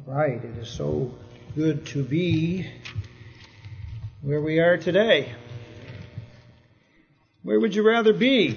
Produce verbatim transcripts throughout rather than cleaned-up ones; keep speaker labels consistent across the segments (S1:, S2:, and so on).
S1: Right, it is so good to be where we are today. Where would you rather be?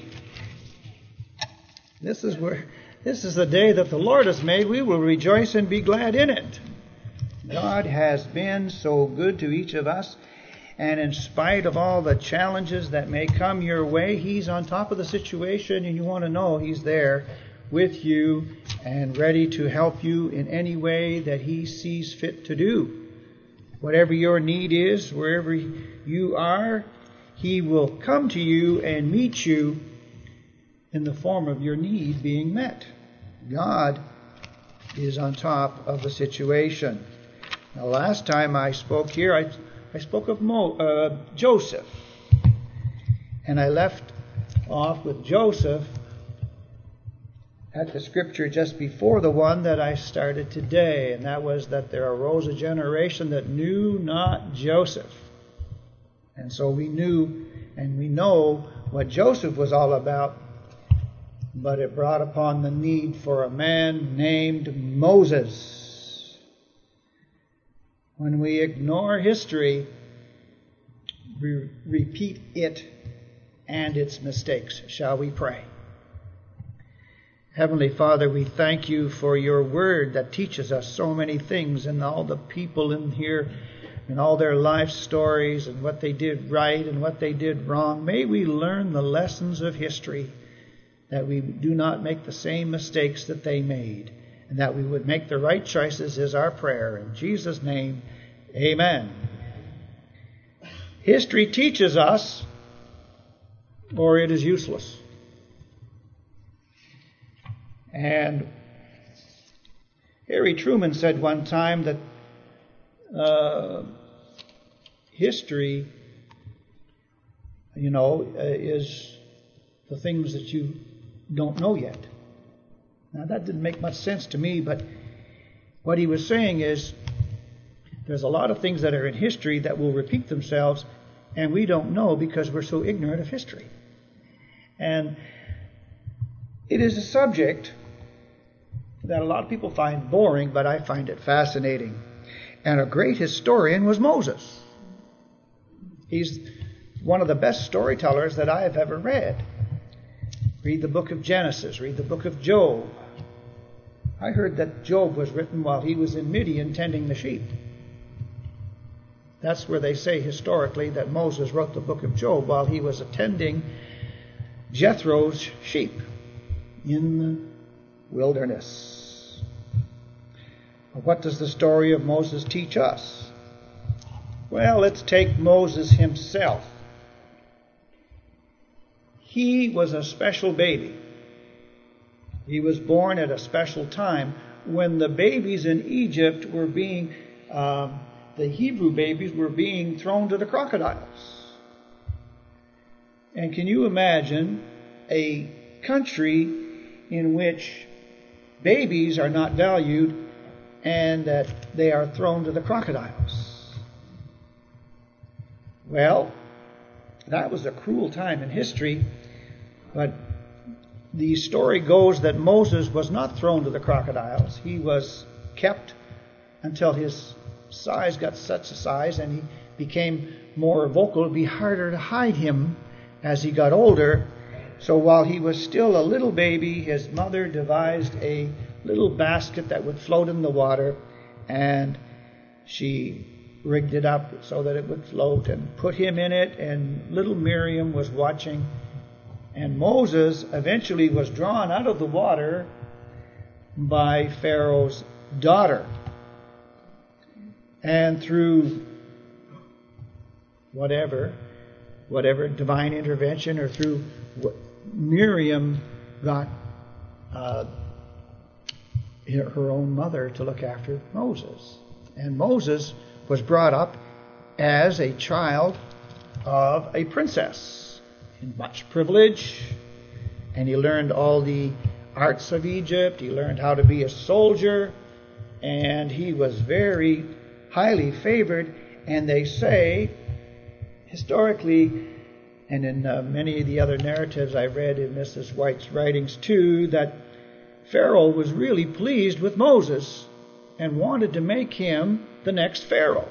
S1: This is where this is the day that the Lord has made. We will rejoice and be glad in it. God has been so good to each of us, and in spite of all the challenges that may come your way, He's on top of the situation, and you want to know He's there with you and ready to help you in any way that He sees fit to do. Whatever your need is, wherever you are, He will come to you and meet you in the form of your need being met. God is on top of the situation. Now, last time I spoke here, I, I spoke of Mo, uh, Joseph. And I left off with Joseph at the scripture just before the one that I started today, and that was that there arose a generation that knew not Joseph. And so we knew and we know what Joseph was all about, but it brought upon the need for a man named Moses. When we ignore history, we repeat it and its mistakes. Shall we pray? Heavenly Father, we thank you for your word that teaches us so many things, and all the people in here and all their life stories and what they did right and what they did wrong. May we learn the lessons of history, that we do not make the same mistakes that they made, and that we would make the right choices is our prayer. In Jesus' name, amen. History teaches us, or it is useless. And Harry Truman said one time that uh, history, you know, uh, is the things that you don't know yet. Now, that didn't make much sense to me, but what he was saying is there's a lot of things that are in history that will repeat themselves, and we don't know because we're so ignorant of history. And it is a subject that a lot of people find boring, but I find it fascinating. And a great historian was Moses. He's one of the best storytellers that I have ever read. Read the book of Genesis, read the book of Job. I heard that Job was written while he was in Midian tending the sheep. That's where they say historically that Moses wrote the book of Job while he was attending Jethro's sheep in the wilderness. What does the story of Moses teach us? Well, let's take Moses himself. He was a special baby. He was born at a special time when the babies in Egypt were being, uh, the Hebrew babies were being thrown to the crocodiles. And can you imagine a country in which babies are not valued and that they are thrown to the crocodiles? Well, that was a cruel time in history, but the story goes that Moses was not thrown to the crocodiles. He was kept until his size got such a size and he became more vocal. It would be harder to hide him as he got older. So while he was still a little baby, his mother devised a little basket that would float in the water, and she rigged it up so that it would float and put him in it, and little Miriam was watching. And Moses eventually was drawn out of the water by Pharaoh's daughter. And through whatever, whatever divine intervention, or through Miriam got uh, her own mother to look after Moses. And Moses was brought up as a child of a princess in much privilege, and he learned all the arts of Egypt. He learned how to be a soldier, and he was very highly favored. And they say, historically, and in uh, many of the other narratives I read in Missus White's writings too, that Pharaoh was really pleased with Moses and wanted to make him the next Pharaoh.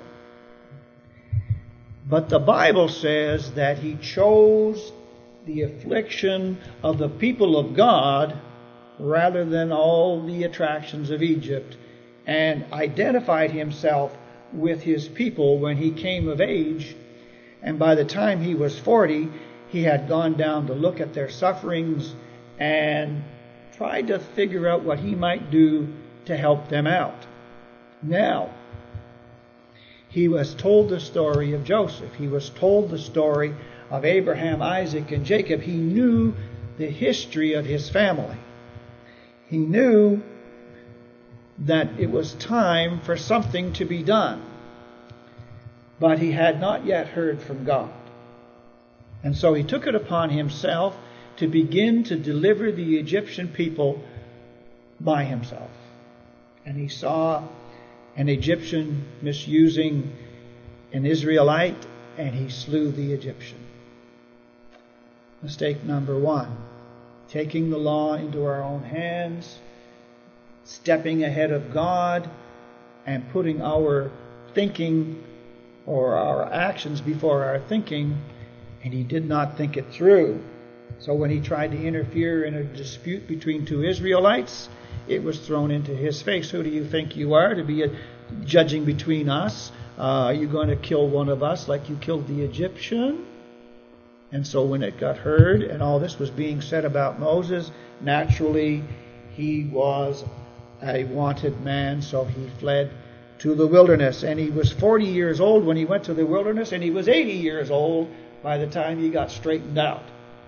S1: But the Bible says that he chose the affliction of the people of God rather than all the attractions of Egypt, and identified himself with his people when he came of age. And by the time he was forty, he had gone down to look at their sufferings and tried to figure out what he might do to help them out. Now, he was told the story of Joseph. He was told the story of Abraham, Isaac, and Jacob. He knew the history of his family. He knew that it was time for something to be done. But he had not yet heard from God. And so he took it upon himself to begin to deliver the Egyptian people by himself. And he saw an Egyptian misusing an Israelite, and he slew the Egyptian. Mistake number one, taking the law into our own hands, stepping ahead of God, and putting our thinking or our actions before our thinking, and he did not think it through. So when he tried to interfere in a dispute between two Israelites, it was thrown into his face. Who do you think you are to be a, judging between us? Uh, are you going to kill one of us like you killed the Egyptian? And so when it got heard and all this was being said about Moses, naturally he was a wanted man, so he fled to the wilderness. And he was forty years old when he went to the wilderness, and he was eighty years old by the time he got straightened out.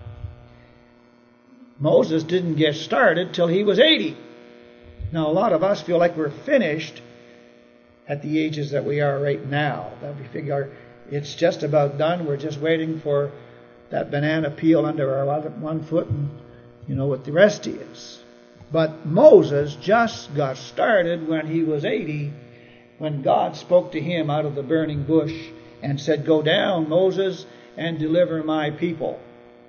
S1: Moses didn't get started till he was eighty. Now, a lot of us feel like we're finished at the ages that we are right now. That we figure it's just about done. We're just waiting for that banana peel under our one foot and, you know, what the rest is. But Moses just got started when he was eighty, when God spoke to him out of the burning bush and said, "Go down, Moses, and deliver my people."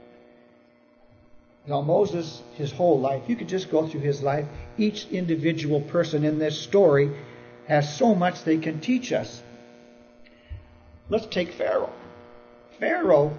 S1: Now, Moses, his whole life, you could just go through his life. Each individual person in this story has so much they can teach us. Let's take Pharaoh. Pharaoh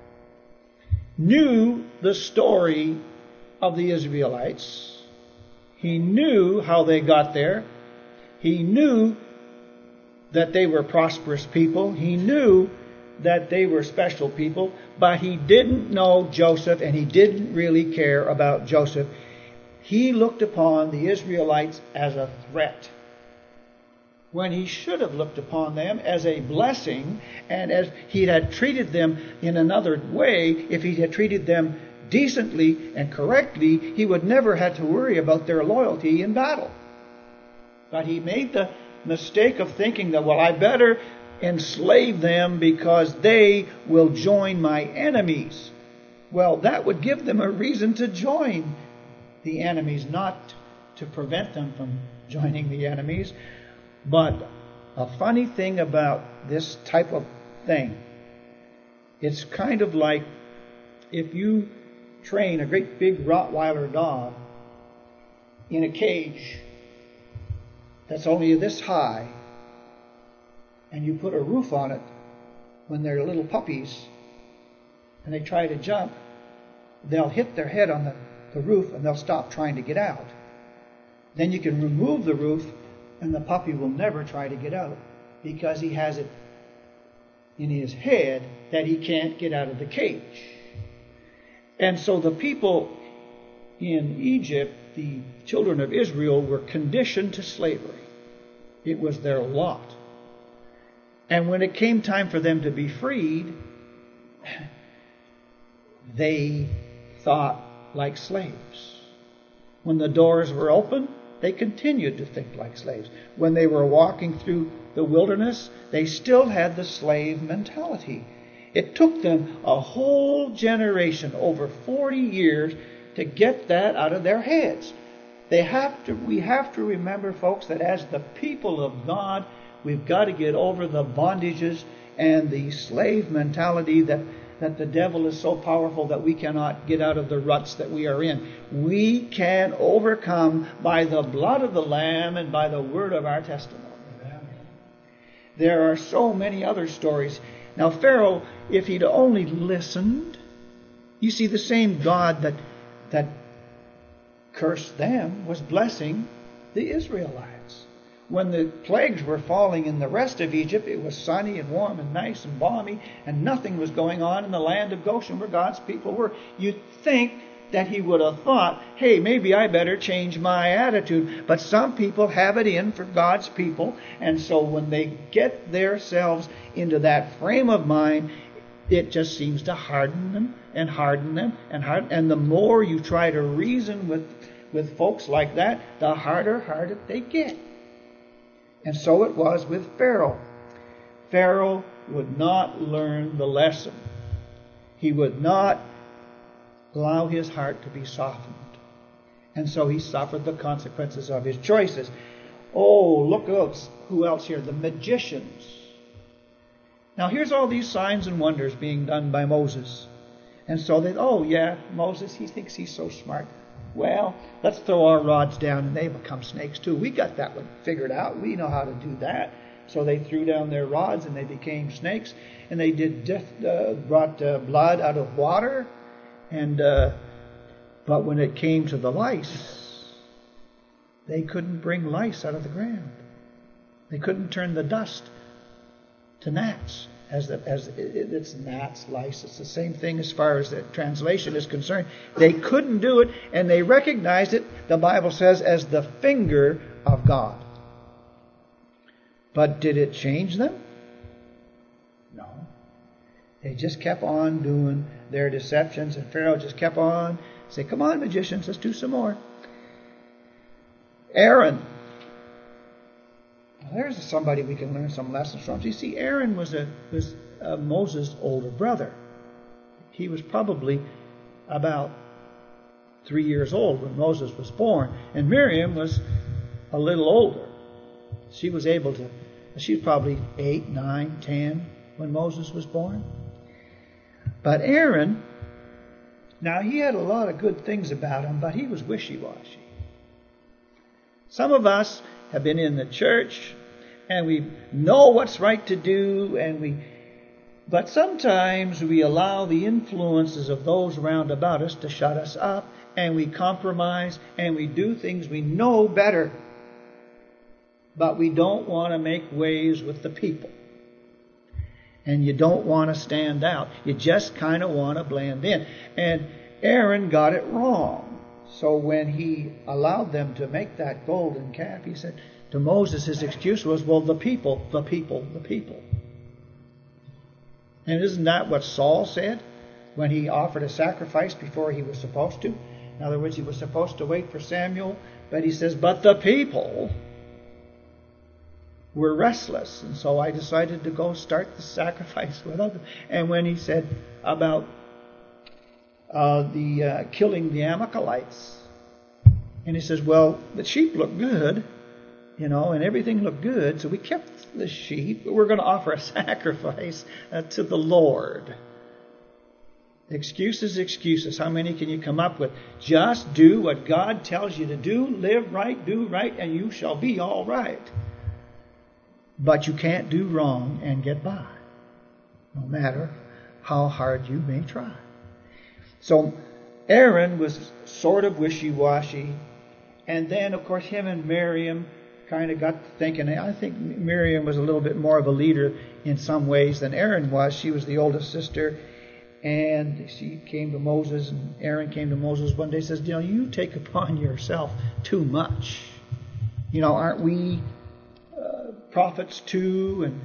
S1: knew the story of the Israelites. He knew how they got there. He knew that they were prosperous people. He knew that they were special people, but he didn't know Joseph, and he didn't really care about Joseph. He looked upon the Israelites as a threat, when he should have looked upon them as a blessing, and as he had treated them in another way. If he had treated them decently and correctly, he would never have to worry about their loyalty in battle. But he made the mistake of thinking that, well, I better enslave them because they will join my enemies. Well, that would give them a reason to join the enemies, not to prevent them from joining the enemies. But a funny thing about this type of thing, it's kind of like if you train a great big Rottweiler dog in a cage that's only this high, and you put a roof on it when they're little puppies and they try to jump, they'll hit their head on the, the roof and they'll stop trying to get out. Then you can remove the roof and the puppy will never try to get out because he has it in his head that he can't get out of the cage. And so the people in Egypt, the children of Israel, were conditioned to slavery. It was their lot. And when it came time for them to be freed, they thought like slaves. When the doors were open, they continued to think like slaves. When they were walking through the wilderness, they still had the slave mentality. It took them a whole generation, over forty years, to get that out of their heads. They have to. We have to remember, folks, that as the people of God, we've got to get over the bondages and the slave mentality that that the devil is so powerful that we cannot get out of the ruts that we are in. We can overcome by the blood of the Lamb and by the word of our testimony. There are so many other stories. Now Pharaoh, if he'd only listened, you see, the same God that that cursed them was blessing the Israelites. When the plagues were falling in the rest of Egypt, it was sunny and warm and nice and balmy, and nothing was going on in the land of Goshen where God's people were. You'd think that he would have thought, hey, maybe I better change my attitude. But some people have it in for God's people, and so when they get themselves into that frame of mind, it just seems to harden them and harden them and harden. And the more you try to reason with, with folks like that, the harder hearted they get. And so it was with Pharaoh. Pharaoh would not learn the lesson. He would not allow his heart to be softened. And so he suffered the consequences of his choices. Oh, look else, who else here? The magicians. Now here's all these signs and wonders being done by Moses. And so they, oh yeah, Moses, he thinks he's so smart. Well, let's throw our rods down and they become snakes too. We got that one figured out. We know how to do that. So they threw down their rods and they became snakes. And they did death, uh, brought uh, blood out of water. And uh, but when it came to the lice, they couldn't bring lice out of the ground. They couldn't turn the dust to gnats. As, the, as it, it's gnats, lice, it's the same thing as far as the translation is concerned. They couldn't do it, and they recognized it, the Bible says, as the finger of God. But did it change them? No. They just kept on doing their deceptions, and Pharaoh just kept on saying, come on, magicians, let's do some more. Aaron. There's somebody we can learn some lessons from. You see, Aaron was a was a Moses' older brother. He was probably about three years old when Moses was born, and Miriam was a little older. She was able to. She was probably eight, nine, ten when Moses was born. But Aaron, now he had a lot of good things about him, but he was wishy-washy. Some of us have been in the church and we know what's right to do, and we but sometimes we allow the influences of those around about us to shut us up, and we compromise and we do things we know better, but we don't want to make waves with the people, and you don't want to stand out. You just kind of want to blend in. And Aaron got it wrong. So when he allowed them to make that golden calf, he said to Moses, his excuse was, well, the people, the people, the people. And isn't that what Saul said when he offered a sacrifice before he was supposed to? In other words, he was supposed to wait for Samuel, but he says, but the people were restless, and so I decided to go start the sacrifice without them. And when he said about Uh, the uh, killing the Amalekites, and he says, well, the sheep look good, you know, and everything looked good, so we kept the sheep, but we're going to offer a sacrifice uh, to the Lord. Excuses, excuses. How many can you come up with? Just do what God tells you to do, live right, do right, and you shall be all right. But you can't do wrong and get by, no matter how hard you may try. So Aaron was sort of wishy-washy. And then, of course, him and Miriam kind of got thinking. I think Miriam was a little bit more of a leader in some ways than Aaron was. She was the oldest sister. And she came to Moses, and Aaron came to Moses one day and says, you know, you take upon yourself too much. You know, aren't we uh, prophets too? And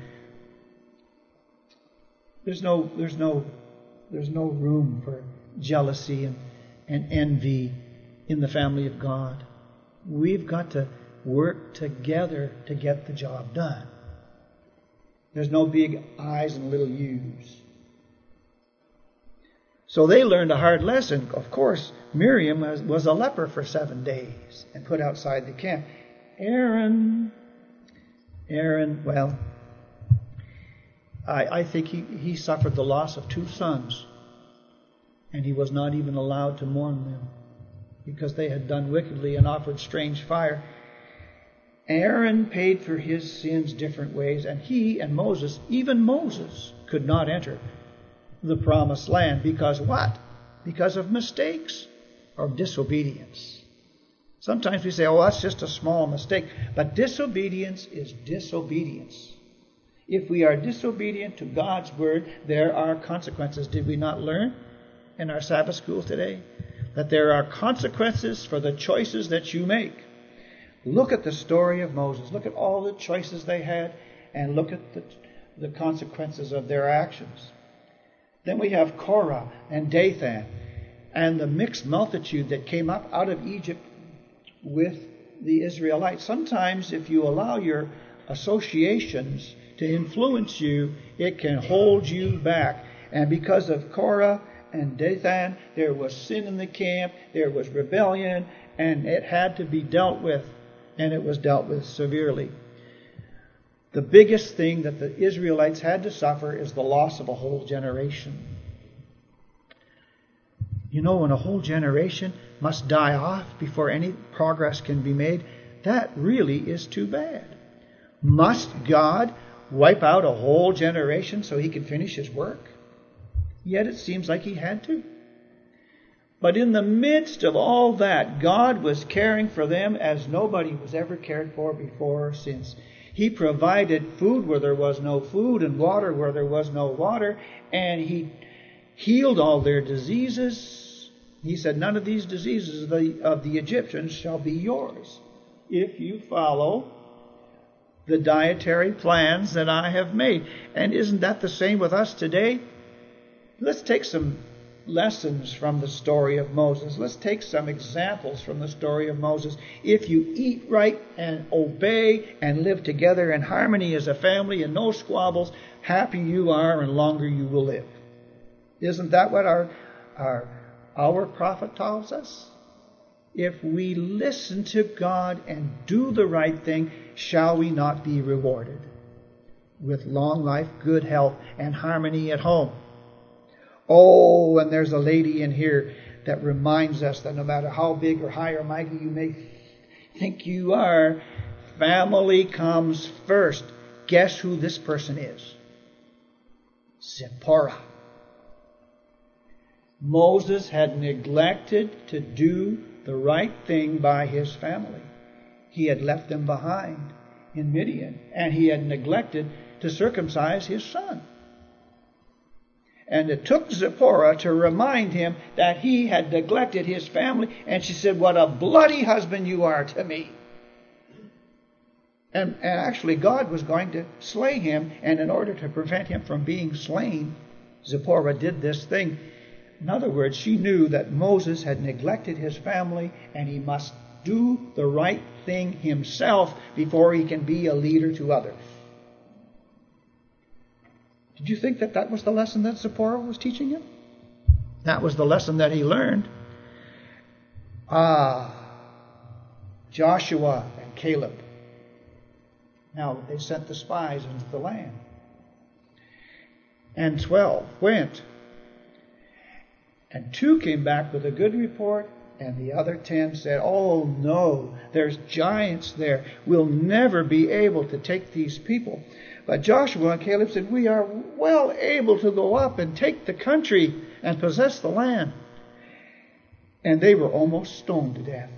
S1: there's no, there's no, there's no room for jealousy and, and envy in the family of God. We've got to work together to get the job done. There's no big I's and little U's. So they learned a hard lesson. Of course, Miriam was, was a leper for seven days and put outside the camp. Aaron, Aaron, well, I, I think he, he suffered the loss of two sons, and he was not even allowed to mourn them because they had done wickedly and offered strange fire. Aaron paid for his sins different ways, and he and Moses, even Moses, could not enter the promised land. Because what? Because of mistakes or disobedience. Sometimes we say, oh, that's just a small mistake. But disobedience is disobedience. If we are disobedient to God's word, there are consequences. Did we not learn in our Sabbath school today that there are consequences for the choices that you make? Look at the story of Moses. Look at all the choices they had, and look at the, the consequences of their actions. Then we have Korah and Dathan and the mixed multitude that came up out of Egypt with the Israelites. Sometimes if you allow your associations to influence you, it can hold you back. And because of Korah and Dathan, there was sin in the camp, there was rebellion, and it had to be dealt with, and it was dealt with severely. The biggest thing that the Israelites had to suffer is the loss of a whole generation. You know, when a whole generation must die off before any progress can be made, that really is too bad. Must God wipe out a whole generation so he can finish his work? Yet it seems like he had to. But in the midst of all that, God was caring for them as nobody was ever cared for before or since. He provided food where there was no food and water where there was no water, and he healed all their diseases. He said, none of these diseases of the, of the Egyptians shall be yours if you follow the dietary plans that I have made. And isn't that the same with us today? Let's take some lessons from the story of Moses. Let's take some examples from the story of Moses. If you eat right and obey and live together in harmony as a family and no squabbles, happy you are and longer you will live. Isn't that what our our our prophet tells us? If we listen to God and do the right thing, shall we not be rewarded with long life, good health, and harmony at home? Oh, and there's a lady in here that reminds us that no matter how big or high or mighty you may think you are, family comes first. Guess who this person is? Zipporah. Moses had neglected to do the right thing by his family. He had left them behind in Midian, and he had neglected to circumcise his son. And it took Zipporah to remind him that he had neglected his family. And she said, what a bloody husband you are to me. And, and actually God was going to slay him. And in order to prevent him from being slain, Zipporah did this thing. In other words, she knew that Moses had neglected his family and he must do the right thing himself before he can be a leader to others. Did you think that that was the lesson that Zipporah was teaching him? That was the lesson that he learned. Ah, Joshua and Caleb. Now they sent the spies into the land. And twelve went. And two came back with a good report, and the other ten said, oh no, there's giants there. We'll never be able to take these people. But Joshua and Caleb said, we are well able to go up and take the country and possess the land. And they were almost stoned to death.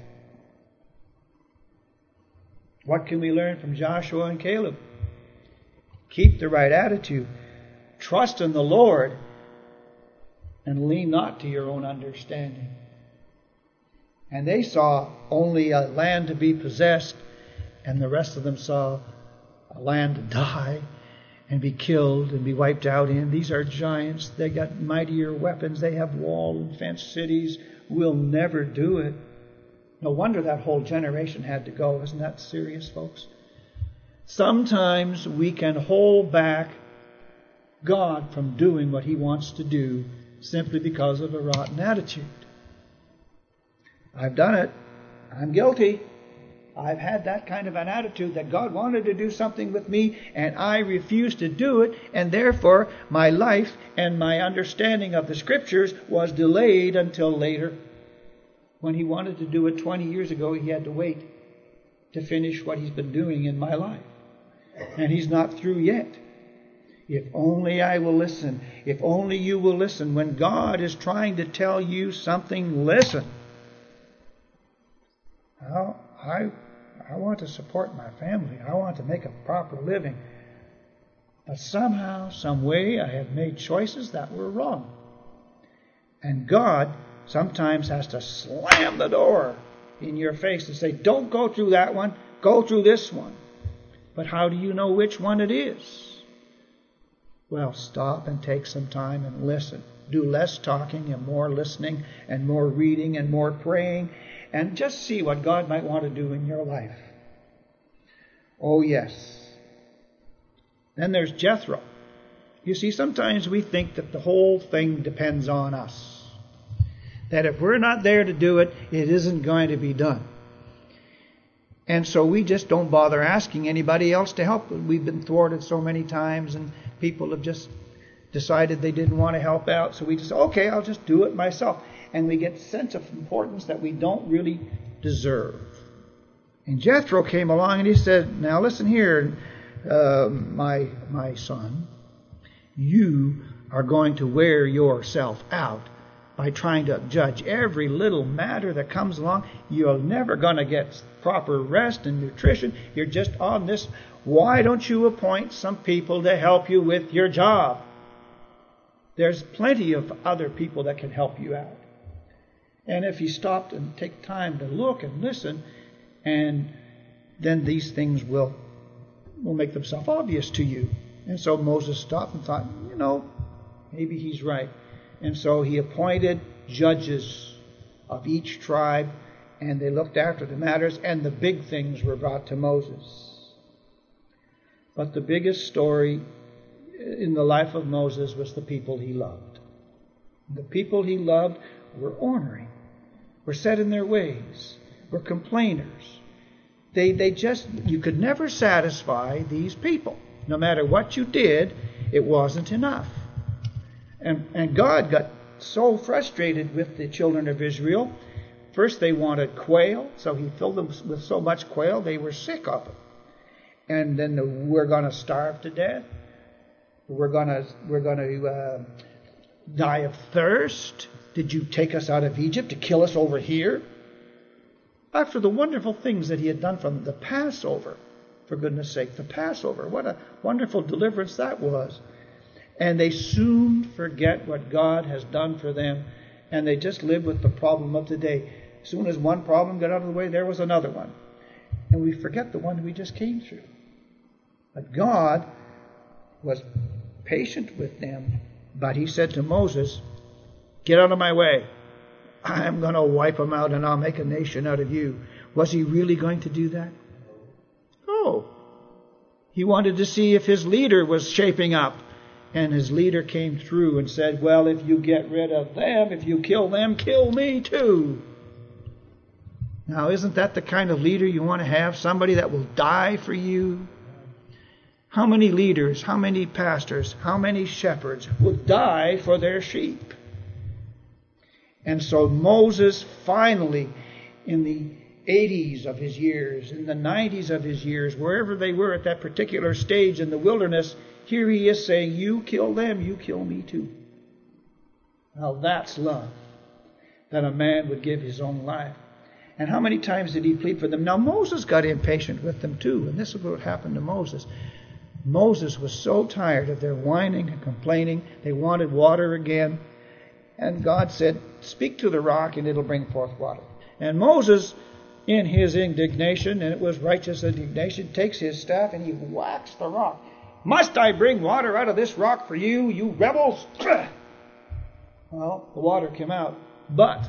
S1: What can we learn from Joshua and Caleb? Keep the right attitude. Trust in the Lord and lean not to your own understanding. And they saw only a land to be possessed, and the rest of them saw a land to die and be killed and be wiped out in. These are giants. They got mightier weapons. They have walled and fenced cities. We'll never do it. No wonder that whole generation had to go. Isn't that serious, folks? Sometimes we can hold back God from doing what he wants to do simply because of a rotten attitude. I've done it. I'm guilty. I've had that kind of an attitude that God wanted to do something with me and I refused to do it, and therefore my life and my understanding of the Scriptures was delayed until later. When He wanted to do it twenty years ago, He had to wait to finish what He's been doing in my life. And He's not through yet. If only I will listen. If only you will listen. When God is trying to tell you something, listen. Well, I, I want to support my family. I want to make a proper living. But somehow, some way, I have made choices that were wrong. And God sometimes has to slam the door in your face and say, don't go through that one, go through this one. But how do you know which one it is? Well, stop and take some time and listen. Do less talking and more listening and more reading and more praying, and just see what God might want to do in your life. Oh, yes. Then there's Jethro. You see, sometimes we think that the whole thing depends on us. That if we're not there to do it, it isn't going to be done. And so we just don't bother asking anybody else to help. We've been thwarted so many times, and people have just decided they didn't want to help out. So we just, okay, I'll just do it myself. And we get a sense of importance that we don't really deserve. And Jethro came along and he said, now listen here, uh, my, my son, you are going to wear yourself out by trying to judge every little matter that comes along. You're never going to get proper rest and nutrition. You're just on this. Why don't you appoint some people to help you with your job? There's plenty of other people that can help you out. And if you stopped and take time to look and listen, and then these things will, will make themselves obvious to you. And so Moses stopped and thought, you know, maybe he's right. And so he appointed judges of each tribe, and they looked after the matters, and the big things were brought to Moses. But the biggest story in the life of Moses was the people he loved. The people he loved were ornery, were set in their ways, were complainers. They, they just, you could never satisfy these people. No matter what you did, it wasn't enough. And, and God got so frustrated with the children of Israel. First they wanted quail, so he filled them with so much quail they were sick of it. And then the, we're going to starve to death. We're going to we're going to uh, die of thirst. Did you take us out of Egypt to kill us over here? After the wonderful things that he had done from the Passover, for goodness sake, the Passover, what a wonderful deliverance that was. And they soon forget what God has done for them, and they just live with the problem of today. As soon as one problem got out of the way, there was another one. And we forget the one we just came through. But God was patient with them, but he said to Moses, get out of my way. I'm going to wipe them out and I'll make a nation out of you. Was he really going to do that? Oh. He wanted to see if his leader was shaping up. And his leader came through and said, well, if you get rid of them, if you kill them, kill me too. Now, isn't that the kind of leader you want to have? Somebody that will die for you? How many leaders, how many pastors, how many shepherds would die for their sheep? And so Moses finally, in the eighties of his years, in the nineties of his years, wherever they were at that particular stage in the wilderness, here he is saying, you kill them, you kill me too. Now that's love, that a man would give his own life. And how many times did he plead for them? Now Moses got impatient with them too, and this is what happened to Moses. Moses was so tired of their whining and complaining. They wanted water again. And God said, speak to the rock and it'll bring forth water. And Moses, in his indignation, and it was righteous indignation, takes his staff and he whacks the rock. Must I bring water out of this rock for you, you rebels? Well, the water came out. But,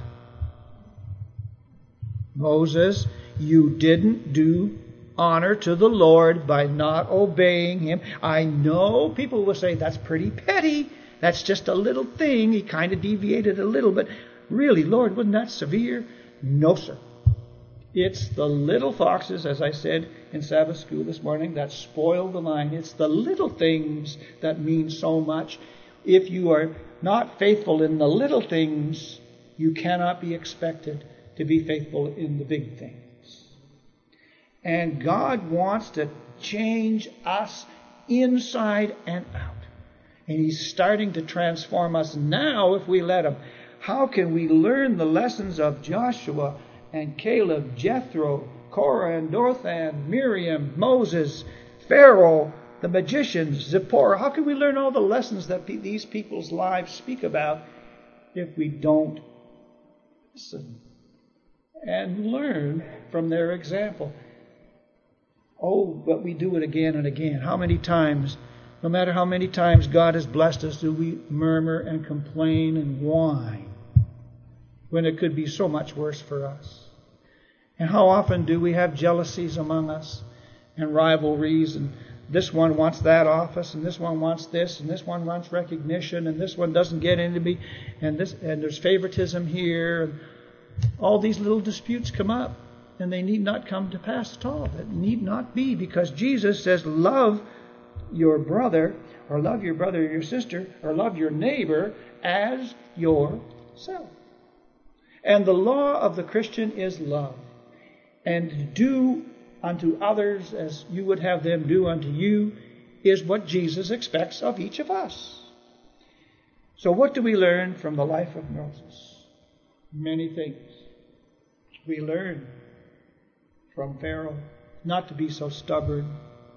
S1: Moses, you didn't do honor to the Lord by not obeying him. I know people will say that's pretty petty. That's just a little thing. He kind of deviated a little, but really, Lord, wasn't that severe? No, sir. It's the little foxes, as I said in Sabbath school this morning, that spoil the vine. It's the little things that mean so much. If you are not faithful in the little things, you cannot be expected to be faithful in the big things. And God wants to change us inside and out. And He's starting to transform us now if we let Him. How can we learn the lessons of Joshua and Caleb, Jethro, Korah and Dothan, Miriam, Moses, Pharaoh, the magicians, Zipporah? How can we learn all the lessons that these people's lives speak about if we don't listen and learn from their example? Oh, but we do it again and again. How many times, no matter how many times God has blessed us, do we murmur and complain and whine when it could be so much worse for us? And how often do we have jealousies among us and rivalries, and this one wants that office, and this one wants this, and this one wants recognition, and this one doesn't get into me, and this, and there's favoritism here, and all these little disputes come up, and they need not come to pass at all. It need not be, because Jesus says, love your brother, or love your brother or your sister, or love your neighbor as yourself. And the law of the Christian is love. And do unto others as you would have them do unto you is what Jesus expects of each of us. So what do we learn from the life of Moses? Many things. We learn from Pharaoh not to be so stubborn,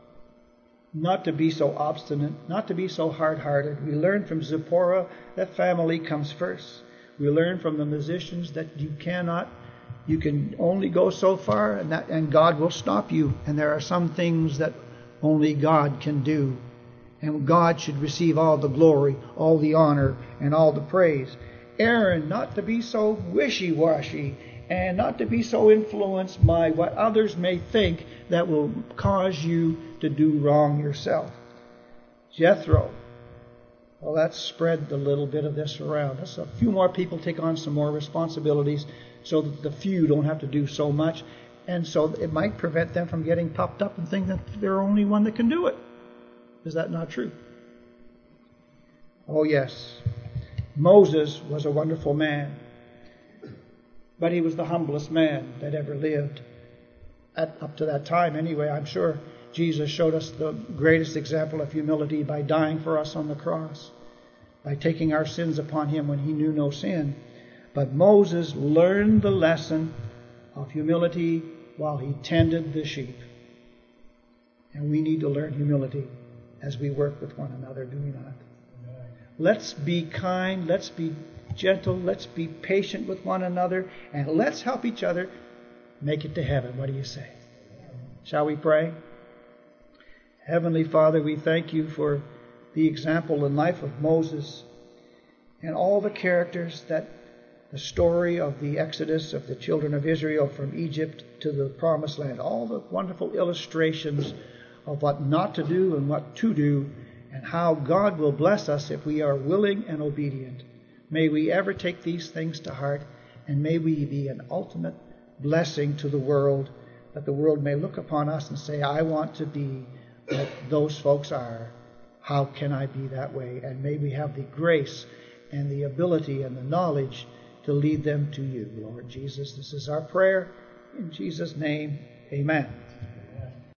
S1: not to be so obstinate, not to be so hard-hearted. We learn from Zipporah that family comes first. We learn from the musicians that you cannot You can only go so far, and, that, and God will stop you. And there are some things that only God can do. And God should receive all the glory, all the honor, and all the praise. Aaron, not to be so wishy-washy, and not to be so influenced by what others may think that will cause you to do wrong yourself. Jethro, well, let's spread a little bit of this around. Let's a few more people take on some more responsibilities, so that the few don't have to do so much, and so it might prevent them from getting puffed up and think that they're the only one that can do it. Is that not true? Oh yes, Moses was a wonderful man, but he was the humblest man that ever lived. At, up to that time anyway, I'm sure Jesus showed us the greatest example of humility by dying for us on the cross, by taking our sins upon Him when He knew no sin. But Moses learned the lesson of humility while he tended the sheep. And we need to learn humility as we work with one another, do we not? Let's be kind, let's be gentle, let's be patient with one another, and let's help each other make it to heaven. What do you say? Shall we pray? Heavenly Father, we thank You for the example and life of Moses and all the characters that the story of the exodus of the children of Israel from Egypt to the promised land, all the wonderful illustrations of what not to do and what to do, and how God will bless us if we are willing and obedient. May we ever take these things to heart, and may we be an ultimate blessing to the world, that the world may look upon us and say, I want to be what those folks are. How can I be that way? And may we have the grace and the ability and the knowledge to lead them to You, Lord Jesus. This is our prayer. In Jesus' name, amen.